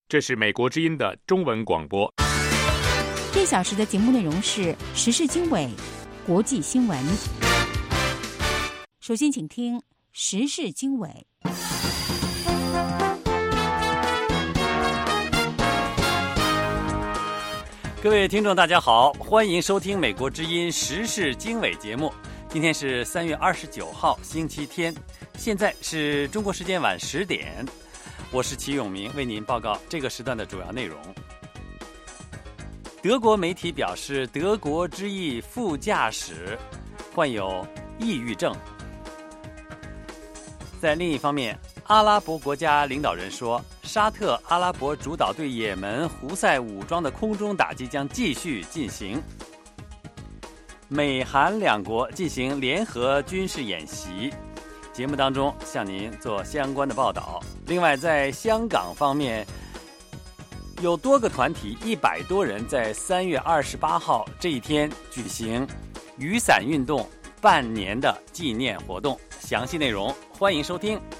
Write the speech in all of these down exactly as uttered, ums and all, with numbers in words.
这是美国之音的中文广播。 这小时的节目内容是时事经纬、国际新闻。首先请听时事经纬。 各位听众大家好，欢迎收听美国之音时事经纬节目。今天是三月二十九号星期天，现在是中国时间晚十点，我是齐永明，为您报告这个时段的主要内容。德国媒体表示，德国之翼副驾驶患有抑郁症。在另一方面，阿拉伯国家领导人说，沙特阿拉伯主导对也门胡塞武装的空中打击将继续进行。美韩两国进行联合军事演习，节目当中向您做相关的报道。另外，在香港方面，有多个团体一百多人在三月二十八号这一天举行雨伞运动半年的纪念活动。详细内容欢迎收听。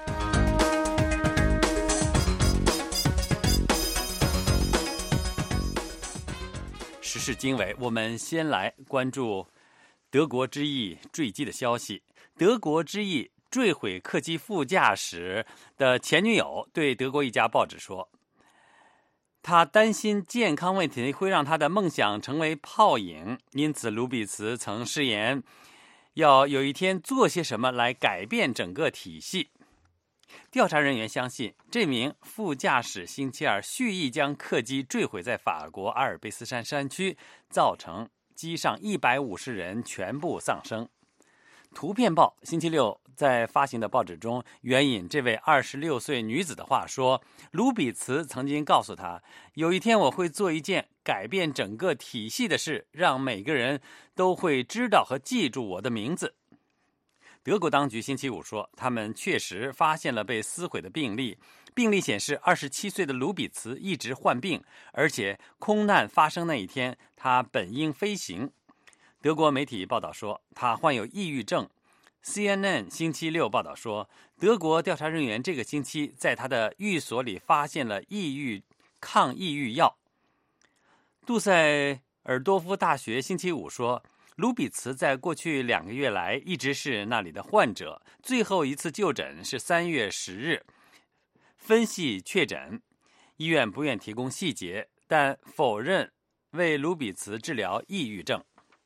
时事经纬，我们先来关注德国之翼坠机的消息。德国之翼坠毁客机副驾驶的前女友对德国一家报纸说，他担心健康问题会让他的梦想成为泡影，因此卢比茨曾誓言要有一天做些什么来改变整个体系。调查人员相信，这名副驾驶星期二蓄意将客机坠毁在法国阿尔卑斯山山区，造成机上一百五十人全部丧生。图片报星期六在发行的报纸中援引这位二十六岁女子的话说，卢比茨曾经告诉她，有一天我会做一件改变整个体系的事，让每个人都会知道和记住我的名字。德国当局星期五说，他们确实发现了被撕毁的病例，病例显示二十七岁的卢比茨一直患病，而且空难发生那一天他本应飞行。德国媒体报道说，他患有抑郁症。C N N 星期六报道说，德国调查人员这个星期在他的寓所里发现了抑郁抗抑郁药。杜塞尔多夫大学星期五说，卢比茨在过去两个月来一直是那里的患者，最后一次就诊是三月十日，分析确诊。医院不愿提供细节，但否认为卢比茨治疗抑郁症。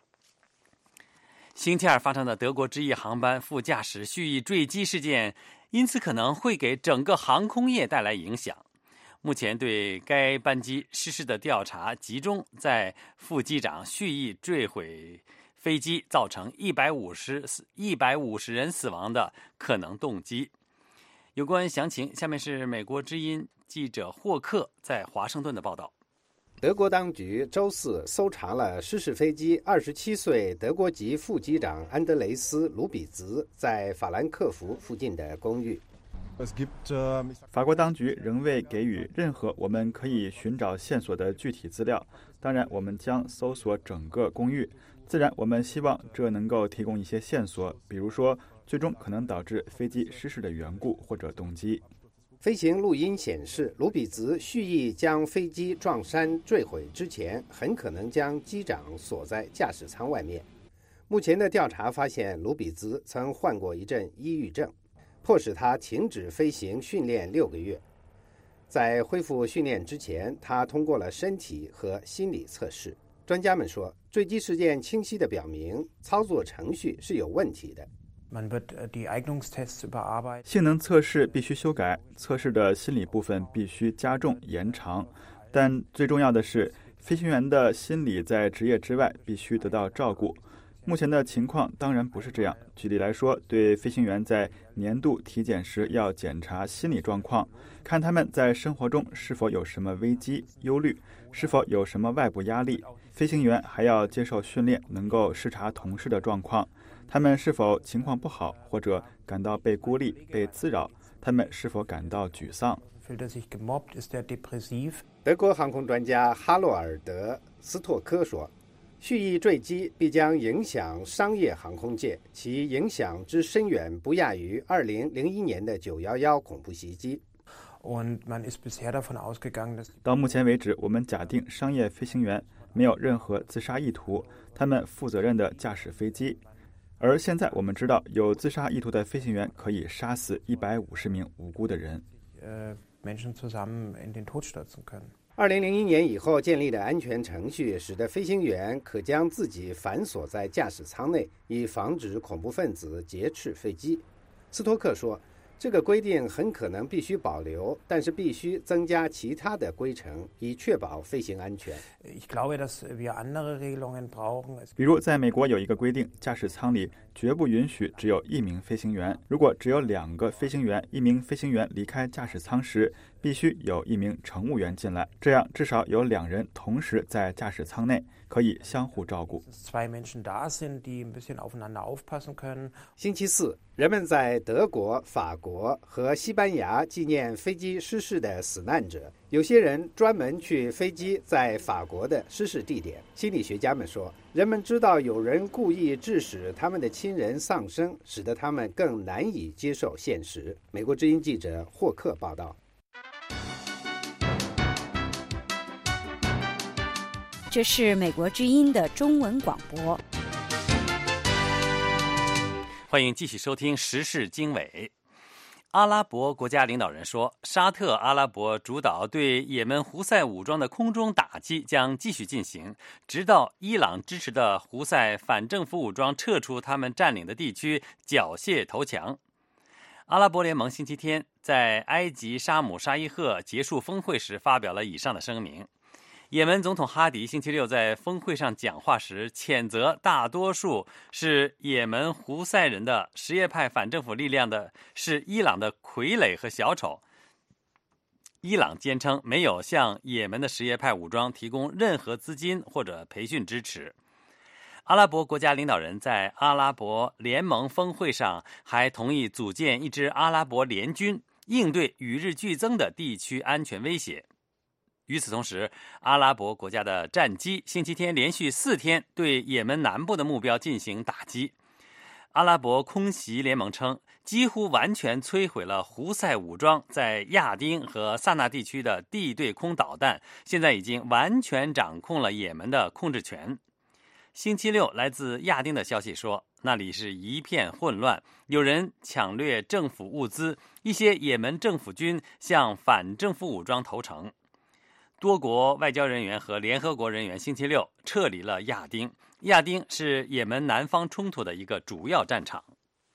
星期二发生的德国之翼航班副驾驶蓄意坠机事件，因此可能会给整个航空业带来影响。目前对该班机实施的调查集中在副机长蓄意坠毁飞机造成一百五十人死亡的可能动机。有关详情，下面是美国之音记者霍克在华盛顿的报道。 德国当局周四搜查了失事飞机二十七岁德国籍副机长安德雷斯·卢比兹在法兰克福附近的公寓。 法国当局仍未给予任何我们可以寻找线索的具体资料，当然我们将搜索整个公寓。自然我们希望这能够提供一些线索，比如说最终可能导致飞机失事的缘故或者动机。 飞行录音显示，卢比兹蓄意将飞机撞山坠毁之前，很可能将机长锁在驾驶舱外面。目前的调查发现，卢比兹曾患过一阵抑郁症，迫使他停止飞行训练六个月。在恢复训练之前，他通过了身体和心理测试。专家们说，坠机事件清晰地表明，操作程序是有问题的。 性能测试必须修改，测试的心理部分必须加重延长，但最重要的是，飞行员的心理在职业之外必须得到照顾。目前的情况当然不是这样。举例来说，对飞行员在年度体检时要检查心理状况，看他们在生活中是否有什么危机、忧虑，是否有什么外部压力。飞行员还要接受训练，能够视察同事的状况，他们是否情况不好，或者感到被孤立、被滋扰，他们是否感到沮丧。 德国航空专家哈洛尔德·斯托科说，蓄意坠机必将影响商业航空界，其影响之深远不亚于二零零一年的九一一恐怖袭击。 到目前为止，我们假定商业飞行员没有任何自杀意图，他们负责任地驾驶飞机。而现在我们知道，有自杀意图的飞行员可以杀死一百五十名无辜的人。 二零零一年以后建立的安全程序，使得飞行员可将自己反锁在驾驶舱内，以防止恐怖分子劫持飞机。斯托克说，这个规定很可能必须保留，但是必须增加其他的规程，以确保飞行安全。 比如在美国有一个规定，驾驶舱里绝不允许只有一名飞行员，如果只有两个飞行员，一名飞行员离开驾驶舱时，必须有一名乘务员进来，这样至少有两人同时在驾驶舱内，可以相互照顾。 星期四，人们在德国、法国和西班牙纪念飞机失事的死难者。有些人专门去飞机在法国的失事地点。心理学家们说，人们知道有人故意致使他们的亲人丧生，使得他们更难以接受现实。美国之音记者霍克报道。 这是美国之音的中文广播。 欢迎继续收听时事经纬。阿拉伯国家领导人说，沙特阿拉伯主导对也门胡塞武装的空中打击将继续进行，直到伊朗支持的胡塞反政府武装撤出他们占领的地区，缴械投降。阿拉伯联盟星期天在埃及沙姆沙伊赫结束峰会时发表了以上的声明。也门总统哈迪星期六在峰会上讲话时，谴责大多数是也门胡塞人的什叶派反政府力量的是伊朗的傀儡和小丑。伊朗坚称没有向也门的什叶派武装提供任何资金或者培训支持。阿拉伯国家领导人在阿拉伯联盟峰会上还同意组建一支阿拉伯联军，应对与日俱增的地区安全威胁。与此同时，阿拉伯国家的战机星期天连续四天对也门南部的目标进行打击。阿拉伯空袭联盟称，几乎完全摧毁了胡塞武装在亚丁和萨那地区的地对空导弹，现在已经完全掌控了也门的控制权。星期六，来自亚丁的消息说，那里是一片混乱，有人抢掠政府物资，一些也门政府军向反政府武装投诚。多国外交人员和联合国人员星期六撤离了亚丁。亚丁是也门南方冲突的一个主要战场。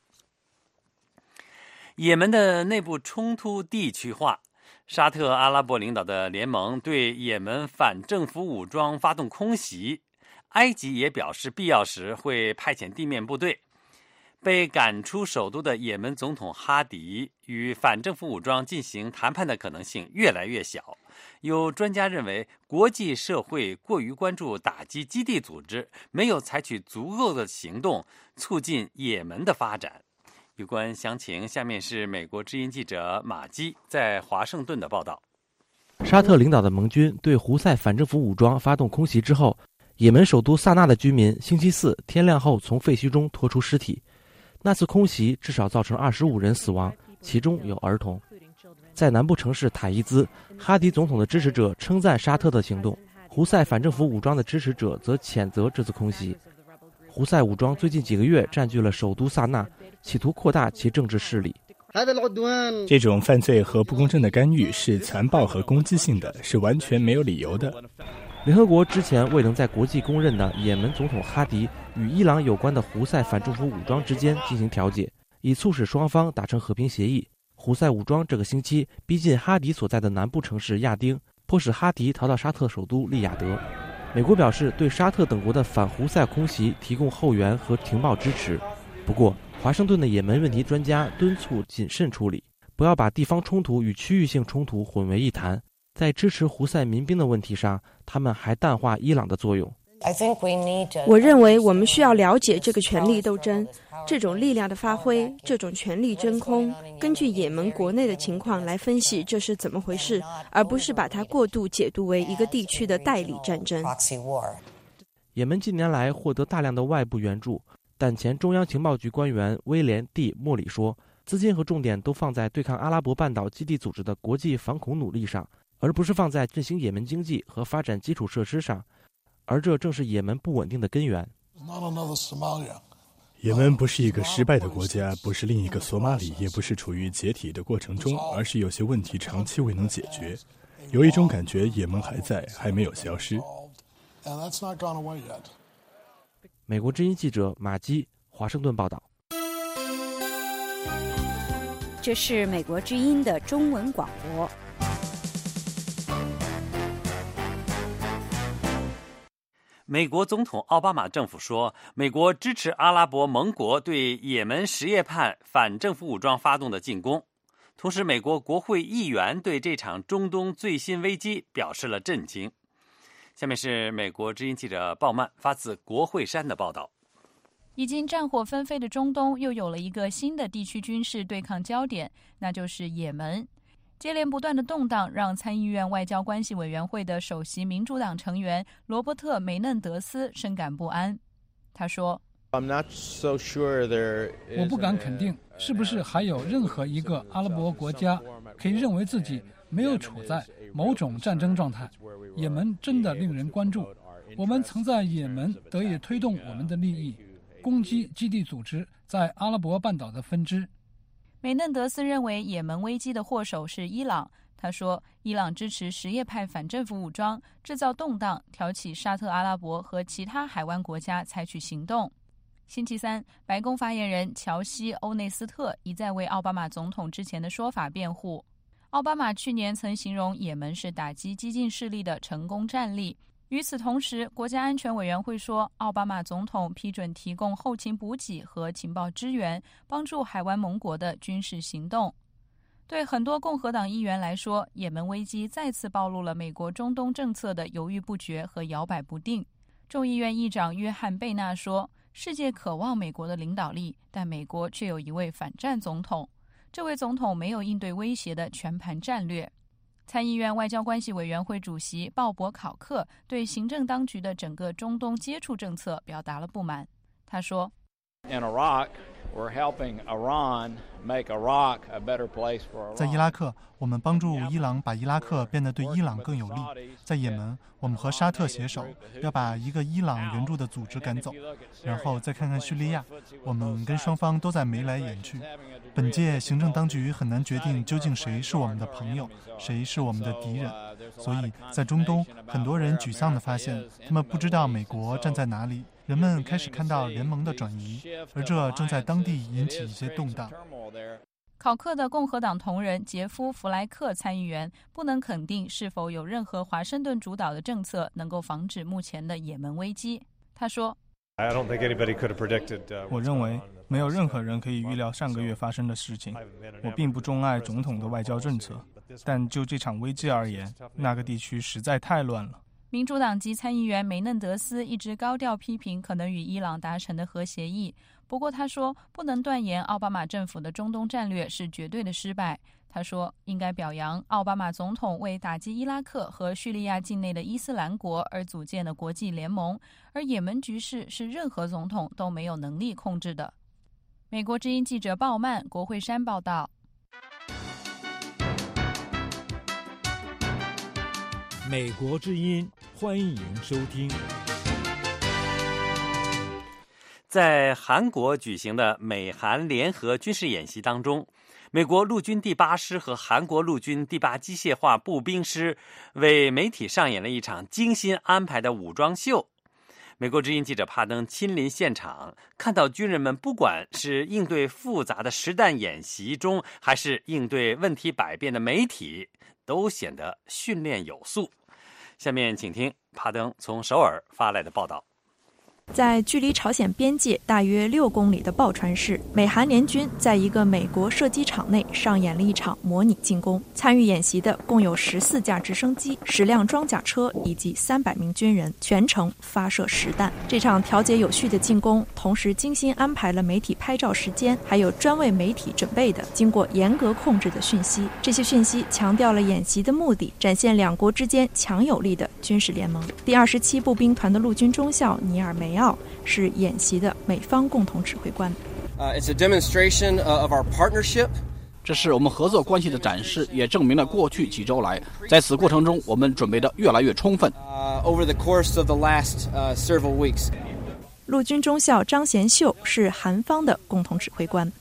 也门的内部冲突地区化，沙特阿拉伯领导的联盟对也门反政府武装发动空袭，埃及也表示必要时会派遣地面部队。被赶出首都的也门总统哈迪与反政府武装进行谈判的可能性越来越小。有专家认为，国际社会过于关注打击基地组织，没有采取足够的行动促进也门的发展。有关详情，下面是美国之音记者马基在华盛顿的报道。 沙特领导的盟军对胡塞反政府武装发动空袭之后，也门首都萨那的居民星期四天亮后从废墟中拖出尸体。那次空袭至少造成二十五人死亡，其中有儿童。在南部城市塔伊兹，哈迪总统的支持者称赞沙特的行动，胡塞反政府武装的支持者则谴责这次空袭。胡塞武装最近几个月占据了首都萨那，企图扩大其政治势力。 这种犯罪和不公正的干预是残暴和攻击性的，是完全没有理由的。 联合国之前未能在国际公认的也门总统哈迪与伊朗有关的胡塞反政府武装之间进行调解，以促使双方达成和平协议。胡塞武装这个星期逼近哈迪所在的南部城市亚丁，迫使哈迪逃到沙特首都利雅得。美国表示对沙特等国的反胡塞空袭提供后援和情报支持。不过，华盛顿的也门问题专家敦促谨慎处理，不要把地方冲突与区域性冲突混为一谈。在支持胡塞民兵的问题上，他们还淡化伊朗的作用。 我认为我们需要了解这个权力斗争，这种力量的发挥，这种权力真空，根据也门国内的情况来分析这是怎么回事，而不是把它过度解读为一个地区的代理战争。 也门近年来获得大量的外部援助，但前中央情报局官员威廉 ·D· 莫里说， 资金和重点都放在对抗阿拉伯半岛基地组织的国际反恐努力上，而不是放在振兴也门经济和发展基础设施上，而这正是也门不稳定的根源。 也门不是一个失败的国家，不是另一个索马里，也不是处于解体的过程中，而是有些问题长期未能解决。有一种感觉，也门还在，还没有消失。 美国之音记者马基，华盛顿报道。 这是美国之音的中文广播。 美国总统奥巴马政府说，美国支持阿拉伯盟国对也门什叶派反政府武装发动的进攻。同时，美国国会议员对这场中东最新危机表示了震惊。下面是美国之音记者鲍曼发自国会山的报道。 已经战火纷飞的中东又有了一个新的地区军事对抗焦点，那就是也门。接连不断的动荡让参议院外交关系委员会的首席民主党成员罗伯特·梅嫩德斯深感不安。他说， 我不敢肯定是不是还有任何一个阿拉伯国家可以认为自己没有处在某种战争状态。也门真的令人关注，我们曾在也门得以推动我们的利益，攻击基地组织在阿拉伯半岛的分支。 梅嫩德斯认为也门危机的祸首是伊朗。他说，伊朗支持什叶派反政府武装，制造动荡，挑起沙特阿拉伯和其他海湾国家采取行动。星期三，白宫发言人乔西·欧内斯特一再为奥巴马总统之前的说法辩护。奥巴马去年曾形容也门是打击激进势力的成功战例。与此同时，国家安全委员会说，奥巴马总统批准提供后勤补给和情报支援，帮助海湾盟国的军事行动。对很多共和党议员来说，也门危机再次暴露了美国中东政策的犹豫不决和摇摆不定。众议院议长约翰·贝纳说，世界渴望美国的领导力，但美国却有一位反战总统。这位总统没有应对威胁的全盘战略。参议院外交关系委员会主席鲍勃·考克对行政当局的整个中东接触政策表达了不满。他说， In Iraq, we're helping Iran make Iraq a better place for Iran. 在伊拉克，我们帮助伊朗把伊拉克变得对伊朗更有利。在也门，我们和沙特携手，要把一个伊朗援助的组织赶走。然后再看看叙利亚，我们跟双方都在眉来眼去。本届行政当局很难决定究竟谁是我们的朋友，谁是我们的敌人。所以在中东，很多人沮丧地发现，他们不知道美国站在哪里。人们开始看到联盟的转移，而这正在当地引起一些动荡。 考克的共和党同仁杰夫·弗莱克参议员不能肯定是否有任何华盛顿主导的政策能够防止目前的也门危机。他说， 我认为没有任何人可以预料上个月发生的事情。我并不钟爱总统的外交政策，但就这场危机而言，那个地区实在太乱了。 民主党籍参议员梅嫩德斯一直高调批评可能与伊朗达成的核协议，不过他说不能断言奥巴马政府的中东战略是绝对的失败。他说应该表扬奥巴马总统为打击伊拉克和叙利亚境内的伊斯兰国而组建的国际联盟，而也门局势是任何总统都没有能力控制的。美国之音记者鲍曼，国会山报道。 美国之音，欢迎收听。 在韩国举行的美韩联合军事演习当中，美国陆军第八师和韩国陆军第八机械化步兵师为媒体上演了一场精心安排的武装秀。美国之音记者帕登亲临现场，看到军人们不管是应对复杂的实弹演习中，还是应对问题百变的媒体，都显得训练有素。下面请听帕登从首尔发来的报道。 在距离朝鲜边界大约六公里的抱川市，美韩联军在一个美国射击场内上演了一场模拟进攻。参与演习的共有十四架直升机、十辆装甲车以及三百名军人，全程发射实弹。这场调节有序的进攻，同时精心安排了媒体拍照时间，还有专为媒体准备的、经过严格控制的讯息。这些讯息强调了演习的目的，展现两国之间强有力的军事联盟。第二十七步兵团的陆军中校尼尔梅奥是演习的美方共同指挥官。 Uh, it's a demonstration of our partnership. 这是我们合作关系的展示，也证明了过去几周来，在此过程中，我们准备得越来越充分。 Uh, over the course of the last uh, several weeks. 陆军中校张贤秀是韩方的共同指挥官。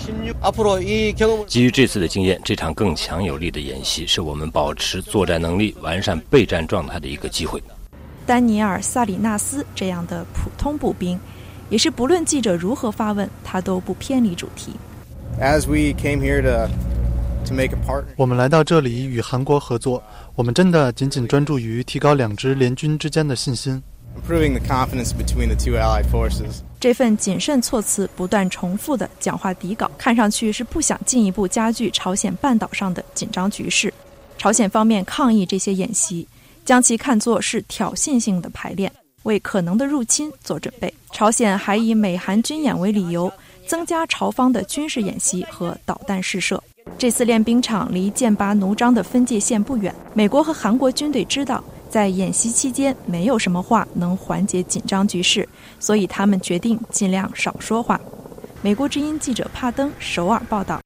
基于这次的经验，这场更强有力的演习是我们保持作战能力、完善备战状态的一个机会。 丹尼尔·萨里纳斯这样的普通步兵，也是不论记者如何发问，他都不偏离主题。 As we came here to to make a partner. 我们来到这里与韩国合作，我们真的仅仅专注于提高两支联军之间的信心。 Improving the confidence between the two allied forces. 这份谨慎措辞不断重复的讲话底稿，看上去是不想进一步加剧朝鲜半岛上的紧张局势。朝鲜方面抗议这些演习，将其看作是挑衅性的排练，为可能的入侵做准备。朝鲜还以美韩军演为理由，增加朝方的军事演习和导弹试射。这次练兵场离剑拔弩张的分界线不远，美国和韩国军队知道在演习期间没有什么话能缓解紧张局势，所以他们决定尽量少说话。美国之音记者帕登首尔报道。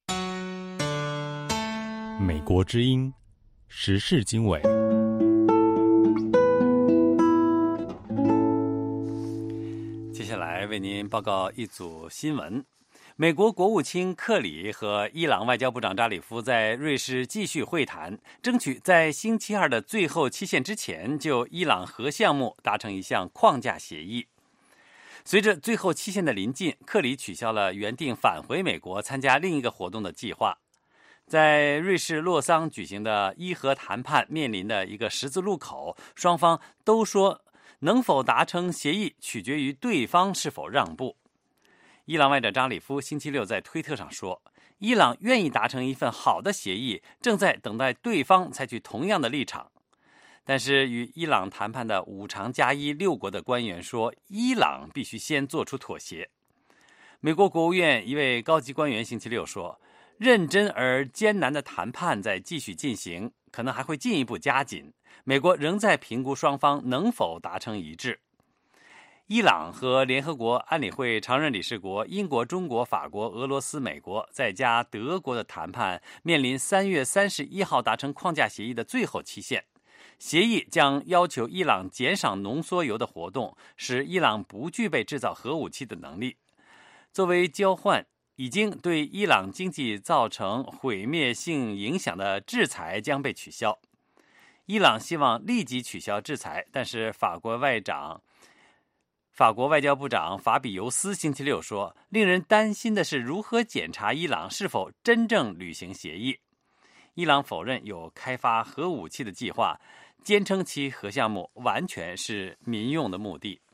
美国之音时事经纬。 接下来为您报告一组新闻。美国国务卿克里和伊朗外交部长扎里夫在瑞士继续会谈，争取在星期二的最后期限之前就伊朗核项目达成一项框架协议。随着最后期限的临近，克里取消了原定返回美国参加另一个活动的计划。在瑞士洛桑举行的伊核谈判面临的一个十字路口，双方都说能否达成协议取决于对方是否让步。伊朗外长扎里夫星期六在推特上说，伊朗愿意达成一份好的协议，正在等待对方采取同样的立场。但是与伊朗谈判的五常加一六国的官员说，伊朗必须先做出妥协。美国国务院一位高级官员星期六说，认真而艰难的谈判在继续进行，可能还会进一步加紧。美国仍在评估双方能否达成一致。伊朗和联合国安理会常任理事国英国、中国、法国、俄罗斯、美国再加德国的谈判面临三月三十一号达成框架协议的最后期限。协议将要求伊朗减少浓缩铀的活动，使伊朗不具备制造核武器的能力。作为交换，已经对伊朗经济造成毁灭性影响的制裁将被取消。伊朗希望立即取消制裁，但是法国外长法国外交部长法比尤斯星期六说，令人担心的是如何检查伊朗是否真正履行协议。伊朗否认有开发核武器的计划，坚称其核项目完全是民用的目的。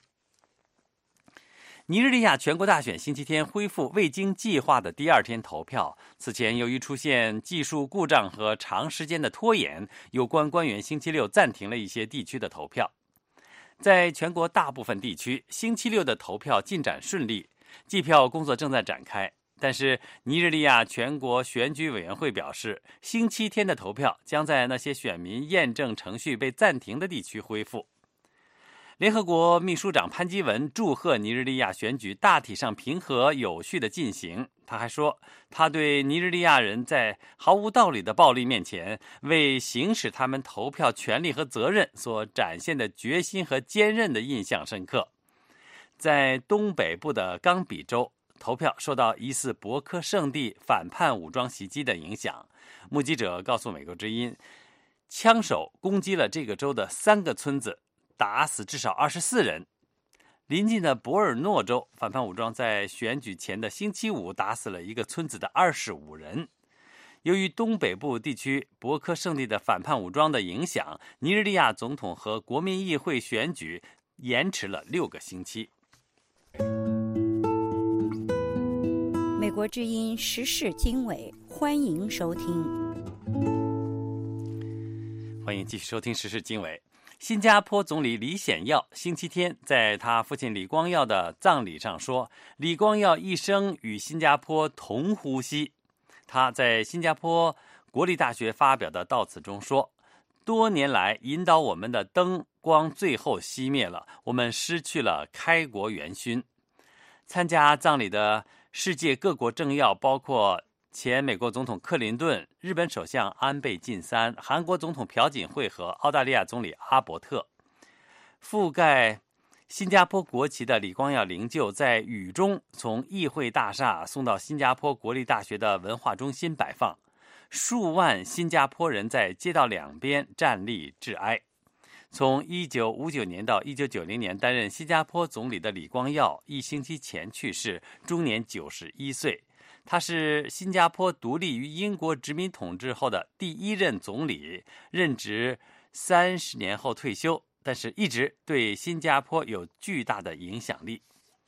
尼日利亚全国大选星期天恢复未经计划的第二天投票。此前由于出现技术故障和长时间的拖延，有关官员星期六暂停了一些地区的投票。在全国大部分地区，星期六的投票进展顺利，计票工作正在展开。但是尼日利亚全国选举委员会表示，星期天的投票将在那些选民验证程序被暂停的地区恢复。联合国秘书长潘基文祝贺尼日利亚选举大体上平和有序地进行。他还说，他对尼日利亚人在毫无道理的暴力面前为行使他们投票权利和责任所展现的决心和坚韧的印象深刻。在东北部的冈比州，投票受到疑似博科圣地反叛武装袭击的影响。目击者告诉美国之音，枪手攻击了这个州的三个村子，打死至少二十四人。邻近的博尔诺州，反叛武装在选举前的星期五打死了一个村子的二十五人。由于东北部地区博科圣地的反叛武装的影响，尼日利亚总统和国民议会选举延迟了六个星期。 美国之音时事经纬，欢迎收听。 欢迎继续收听时事经纬。新加坡总理李显耀星期天在他父亲李光耀的葬礼上说，李光耀一生与新加坡同呼吸。他在新加坡国立大学发表的悼词中说，多年来引导我们的灯光最后熄灭了，我们失去了开国元勋。参加葬礼的世界各国政要，包括前美国总统克林顿、日本首相安倍晋三、韩国总统朴槿惠和澳大利亚总理阿伯特。覆盖新加坡国旗的李光耀灵柩在雨中从议会大厦送到新加坡国立大学的文化中心摆放，数万新加坡人在街道两边站立致哀。从一九五九年到一九九零年担任新加坡总理的李光耀一星期前去世，终年九十一岁。他是新加坡独立于英国殖民统治后的第一任总理，任职三十年后退休，但是一直对新加坡有巨大的影响力。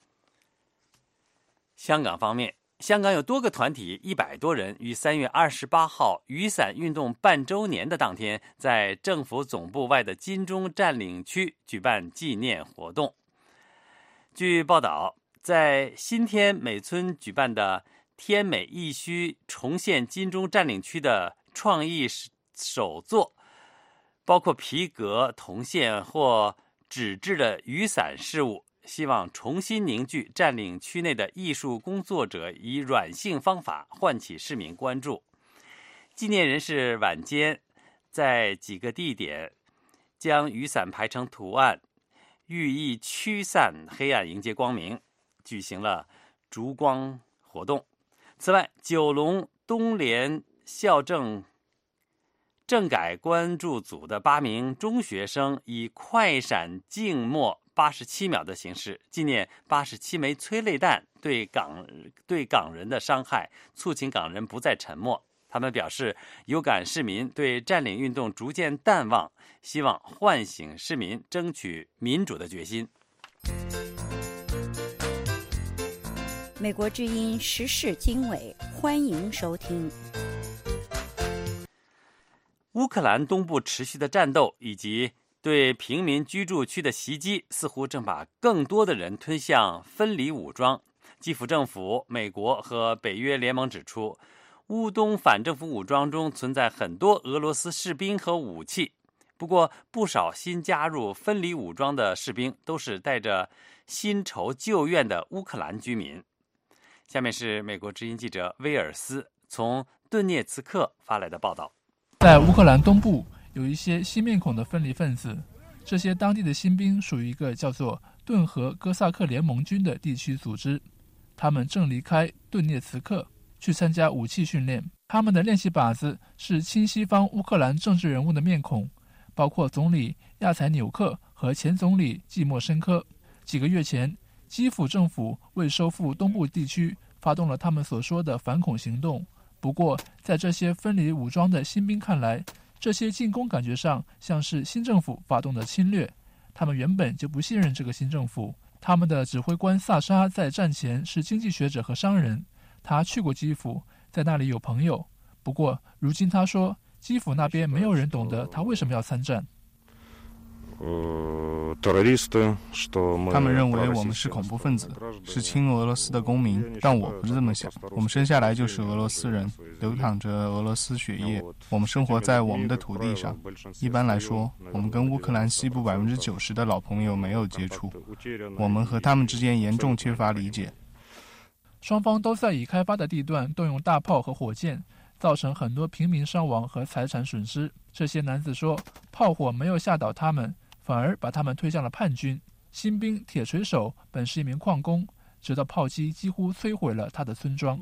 香港方面，香港有多个团体一百多人于三月二十八号雨伞运动半周年的当天，在政府总部外的金钟占领区举办纪念活动。据报道，在新天美村举办的天美艺墟重现金钟占领区的创意手作，包括皮革、铜线或纸质的雨伞饰物，希望重新凝聚占领区内的艺术工作者，以软性方法唤起市民关注。纪念人士晚间在几个地点将雨伞排成图案，寓意驱散黑暗，迎接光明，举行了烛光活动。此外，九龙东联校政政改关注组的八名中学生以快闪静默八十七秒的形式纪念八十七枚催泪弹对港对港人的伤害，促请港人不再沉默。他们表示有感市民对占领运动逐渐淡忘，希望唤醒市民争取民主的决心。 美国之音时事经纬，欢迎收听。 乌克兰东部持续的战斗以及对平民居住区的袭击，似乎正把更多的人推向分离武装。基辅政府、美国和北约联盟指出，乌东反政府武装中存在很多俄罗斯士兵和武器。不过，不少新加入分离武装的士兵都是带着新仇旧怨的乌克兰居民。下面是美国之音记者威尔斯从顿涅茨克发来的报道。 在乌克兰东部有一些新面孔的分离分子，这些当地的新兵属于一个叫做顿河哥萨克联盟军的地区组织，他们正离开顿涅茨克去参加武器训练。他们的练习靶子是亲西方乌克兰政治人物的面孔，包括总理亚采纽克和前总理季莫申科。几个月前，基辅政府为收复东部地区发动了他们所说的反恐行动。不过，在这些分离武装的新兵看来，这些进攻感觉上像是新政府发动的侵略。他们原本就不信任这个新政府。他们的指挥官萨沙在战前是经济学者和商人，他去过基辅，在那里有朋友。不过，如今他说，基辅那边没有人懂得他为什么要参战。 他们认为我们是恐怖分子，是亲俄罗斯的公民，但我不是这么想。我们生下来就是俄罗斯人，流淌着俄罗斯血液，我们生活在我们的土地上。一般来说，我们跟乌克兰西部百分之九十的老朋友没有接触，我们和他们之间严重缺乏理解。 双方都在已开发的地段动用大炮和火箭，造成很多平民伤亡和财产损失。这些男子说，炮火没有吓倒他们，反而把他们推向了叛军。新兵铁锤手本是一名矿工，直到炮击几乎摧毁了他的村庄。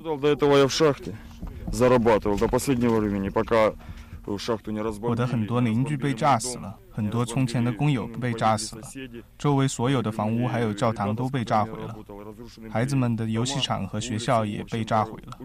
我的很多邻居被炸死了，很多从前的工友被炸死了，周围所有的房屋还有教堂都被炸毁了，孩子们的游戏场和学校也被炸毁了。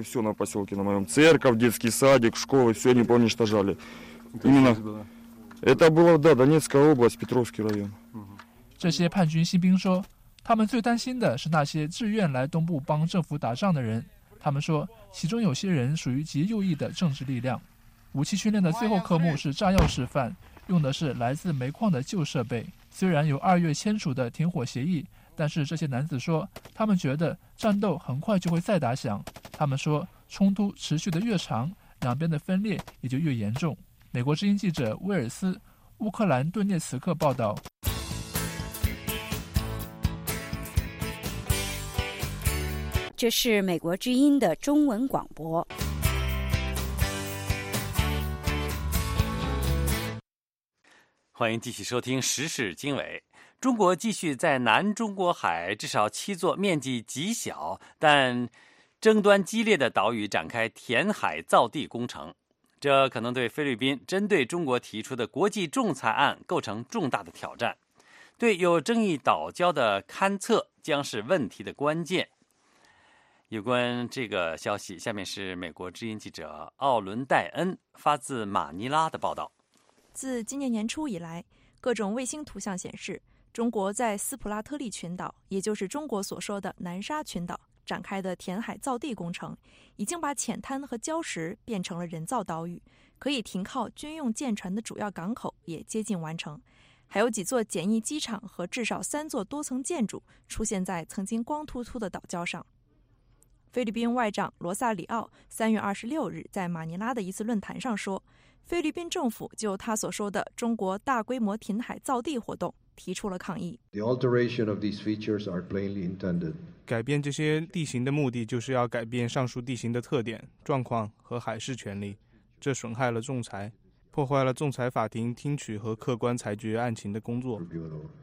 这些叛军新兵说，他们最担心的是那些自愿来东部帮政府打仗的人。他们说，其中有些人属于极右翼的政治力量。武器训练的最后科目是炸药示范，用的是来自煤矿的旧设备。虽然有二月签署的停火协议，但是这些男子说，他们觉得战斗很快就会再打响。他们说，冲突持续的越长，两边的分裂也就越严重。美国之音记者威尔斯，乌克兰顿涅茨克报道。 这是美国之音的中文广播。 欢迎继续收听时事经纬。中国继续在南中国海至少七座面积极小但争端激烈的岛屿展开填海造地工程，这可能对菲律宾针对中国提出的国际仲裁案构成重大的挑战。对有争议岛礁的勘测将是问题的关键。有关这个消息，下面是美国之音记者奥伦戴恩发自马尼拉的报道。 自今年年初以来，各种卫星图像显示，中国在斯普拉特利群岛，也就是中国所说的南沙群岛展开的填海造地工程，已经把浅滩和礁石变成了人造岛屿，可以停靠军用舰船的主要港口也接近完成，还有几座简易机场和至少三座多层建筑出现在曾经光秃秃的岛礁上。菲律宾外长罗萨里奥三月二十六日在马尼拉的一次论坛上说，菲律宾政府就他所说的中国大规模填海造地活动提出了抗议。 改变这些地形的目的就是要改变上述地形的特点、状况和海事权利，这损害了仲裁，破坏了仲裁法庭听取和客观裁决案情的工作。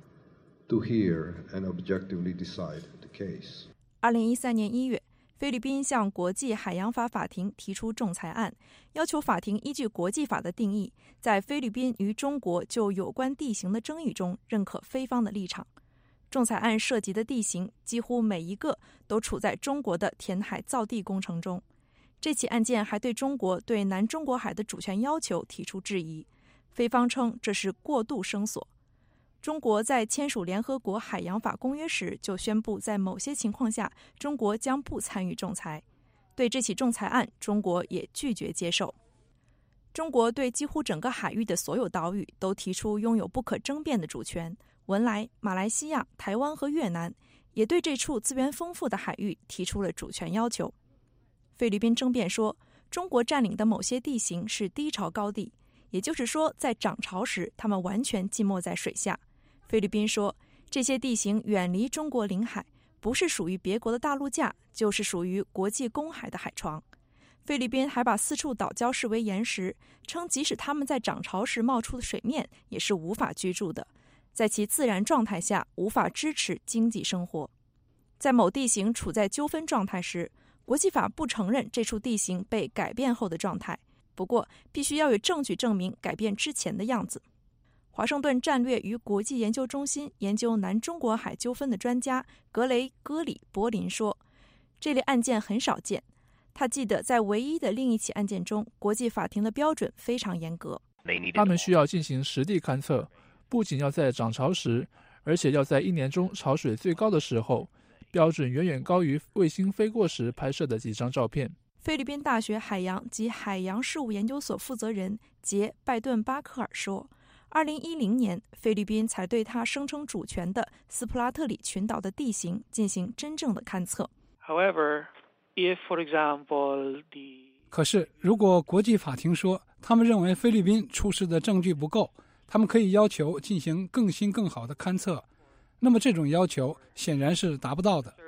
二零一三年一月，菲律宾向国际海洋法法庭提出仲裁案，要求法庭依据国际法的定义，在菲律宾与中国就有关地形的争议中认可菲方的立场。仲裁案涉及的地形几乎每一个都处在中国的填海造地工程中。这起案件还对中国对南中国海的主权要求提出质疑，菲方称这是过度声索。中国在签署联合国海洋法公约时就宣布，在某些情况下中国将不参与仲裁。对这起仲裁案，中国也拒绝接受。中国对几乎整个海域的所有岛屿都提出拥有不可争辩的主权，文莱、马来西亚、台湾和越南也对这处资源丰富的海域提出了主权要求。菲律宾争辩说，中国占领的某些地形是低潮高地，也就是说在涨潮时它们完全浸没在水下。菲律宾说，这些地形远离中国领海，不是属于别国的大陆架，就是属于国际公海的海床。菲律宾还把四处岛礁视为岩石，称即使它们在涨潮时冒出的水面也是无法居住的，在其自然状态下无法支持经济生活。在某地形处在纠纷状态时，国际法不承认这处地形被改变后的状态，不过必须要有证据证明改变之前的样子。华盛顿战略与国际研究中心研究南中国海纠纷的专家格雷戈里·柏林说，这类案件很少见。他记得在唯一的另一起案件中，国际法庭的标准非常严格， 他们需要进行实地勘测，不仅要在涨潮时，而且要在一年中潮水最高的时候，标准远远高于卫星飞过时拍摄的几张照片。 菲律宾大学海洋及海洋事务研究所负责人杰·拜顿巴克尔说，二零一零年，菲律宾才对他声称主权的斯普拉特里群岛的地形进行真正的勘测。 However, if, for example, the... 可是，如果国际法庭说他们认为菲律宾出示的证据不够，他们可以要求进行更新更好的勘测，那么这种要求显然是达不到的。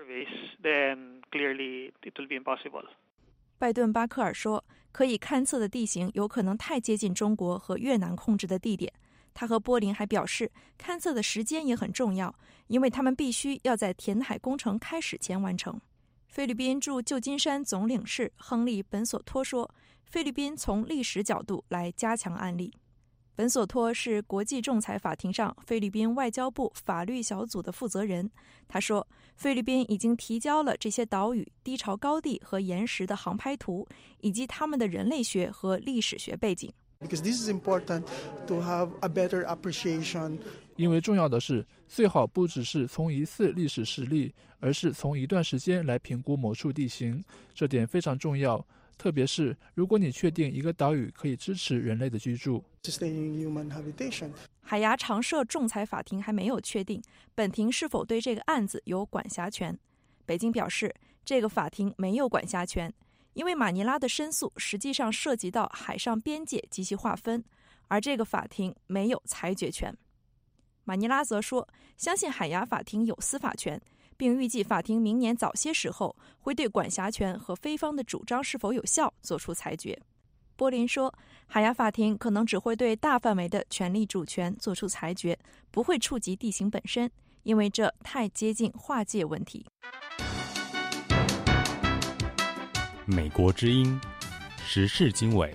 Then clearly it will be impossible. 拜顿巴克尔说，可以勘测的地形有可能太接近中国和越南控制的地点。他和波林还表示，勘测的时间也很重要，因为他们必须要在填海工程开始前完成。菲律宾驻旧金山总领事亨利·本索托说，菲律宾从历史角度来加强案例。本索托是国际仲裁法庭上菲律宾外交部法律小组的负责人。他说，菲律宾已经提交了这些岛屿、低潮高地和岩石的航拍图，以及他们的人类学和历史学背景。 Because this is important to have a better appreciation. 因为重要的是，最好不只是从一次历史实例，而是从一段时间来评估某处地形，这点非常重要。特别是如果你确定一个岛屿可以支持人类的居住。 海牙常设仲裁法庭还没有确定本庭是否对这个案子有管辖权。北京表示，这个法庭没有管辖权，因为马尼拉的申诉实际上涉及到海上边界及其划分，而这个法庭没有裁决权。马尼拉则说，相信海牙法庭有司法权， 并预计法庭明年早些时候会对管辖权和菲方的主张是否有效作出裁决。波林说，海牙法庭可能只会对大范围的权利主权作出裁决，不会触及地形本身，因为这太接近划界问题。 美国之音时事经纬。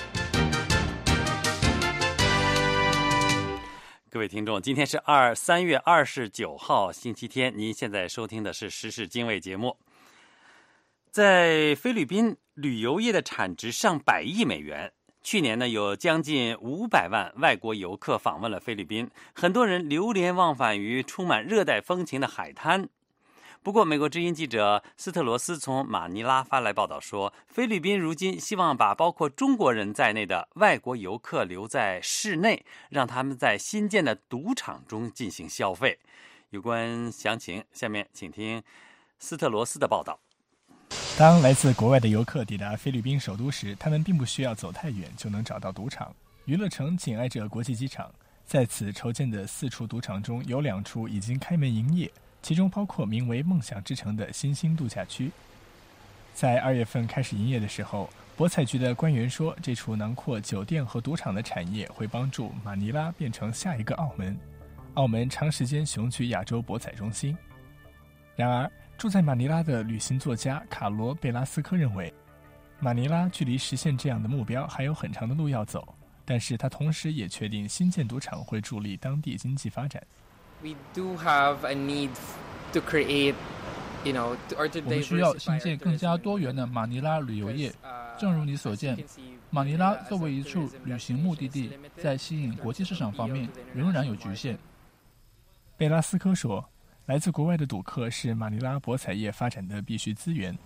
各位听众，今天是二三月二十九号星期天，您现在收听的是时事经纬节目。在菲律宾，旅游业的产值上百亿美元。去年呢，有将近五百万外国游客访问了菲律宾，很多人流连忘返于充满热带风情的海滩。不过，美国之音记者斯特罗斯从马尼拉发来报道说，菲律宾如今希望把包括中国人在内的外国游客留在室内，让他们在新建的赌场中进行消费。有关详情，下面请听斯特罗斯的报道。 当来自国外的游客抵达菲律宾首都时，他们并不需要走太远就能找到赌场。娱乐城紧挨着国际机场，在此筹建的四处赌场中有两处已经开门营业，其中包括名为梦想之城的新兴度假区。在二月份开始营业的时候，博彩局的官员说，这处囊括酒店和赌场的产业会帮助马尼拉变成下一个澳门。澳门长时间雄居亚洲博彩中心。然而，住在马尼拉的旅行作家卡罗贝拉斯科认为，马尼拉距离实现这样的目标还有很长的路要走，但是他同时也确定新建赌场会助力当地经济发展。 We do have a need to create, you know, or to 我们需要新建更加多元的马尼拉旅游业。正如你所见，马尼拉作为一处旅行目的地，在吸引国际市场方面仍然有局限。 贝拉斯科说，来自国外的赌客是马尼拉博彩业发展的必须资源。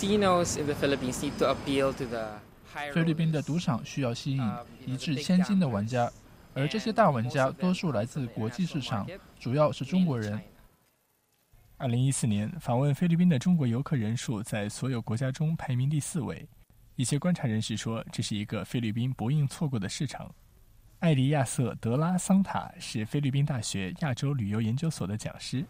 菲律宾的赌场需要吸引一掷千金的玩家，而这些大玩家多数来自国际市场，主要是中国人。 二零一四年，访问菲律宾的中国游客人数在所有国家中排名第四位。一些观察人士说，这是一个菲律宾不应错过的市场。艾迪亚瑟·德拉桑塔是菲律宾大学亚洲旅游研究所的讲师。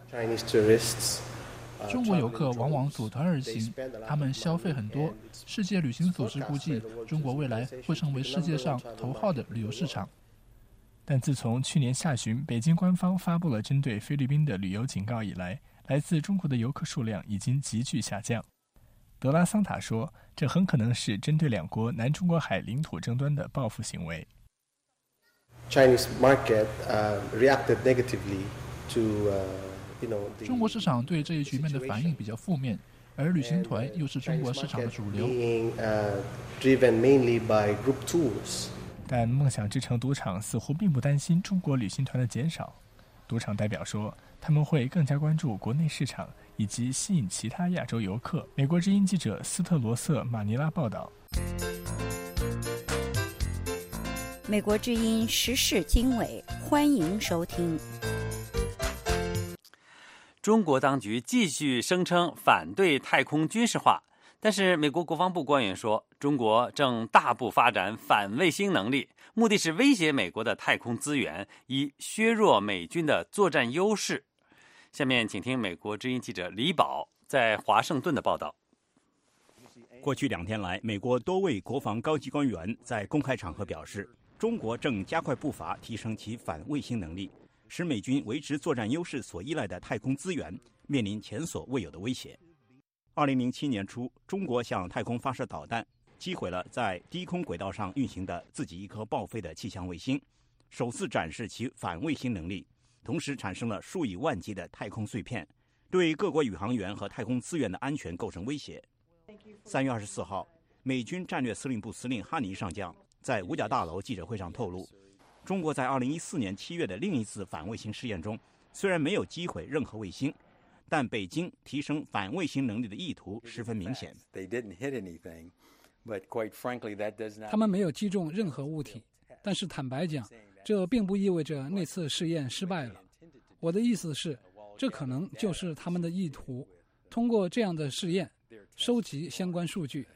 中国游客往往组团而行，他们消费很多。世界旅行组织估计，中国未来会成为世界上头号的旅游市场。 但自从去年下旬北京官方发布了针对菲律宾的旅游警告以来，来自中国的游客数量已经急剧下降。德拉桑塔说，这很可能是针对两国南中国海领土争端的报复行为。 Chinese market uh, reacted negatively to, uh, you know, the 中国市场对这一局面的反应比较负面，而旅行团又是中国市场的主流。 being, uh, driven mainly by group tours. 但梦想之城赌场似乎并不担心中国旅行团的减少。赌场代表说，他们会更加关注国内市场以及吸引其他亚洲游客。美国之音记者斯特罗瑟马尼拉报道。 美国之音时事经纬，欢迎收听。 中国当局继续声称反对太空军事化，但是美国国防部官员说，中国正大步发展反卫星能力，目的是威胁美国的太空资源，以削弱美军的作战优势。下面请听美国之音记者李宝在华盛顿的报道。 过去两天来，美国多位国防高级官员在公开场合表示，中国正加快步伐提升其反卫星能力，使美军维持作战优势所依赖的太空资源面临前所未有的威胁。二零零七年初，中国向太空发射导弹，击毁了在低空轨道上运行的自己一颗报废的气象卫星，首次展示其反卫星能力，同时产生了数以万计的太空碎片，对各国宇航员和太空资源的安全构成威胁。三月二十四号，美军战略司令部司令哈尼上将在五角大楼记者会上透露，中国在二零一四年七月的另一次反卫星试验中，虽然没有击毁任何卫星，但北京提升反卫星能力的意图十分明显。 他们没有击中任何物体，但是坦白讲，这并不意味着那次试验失败了。我的意思是，这可能就是他们的意图，通过这样的试验收集相关数据。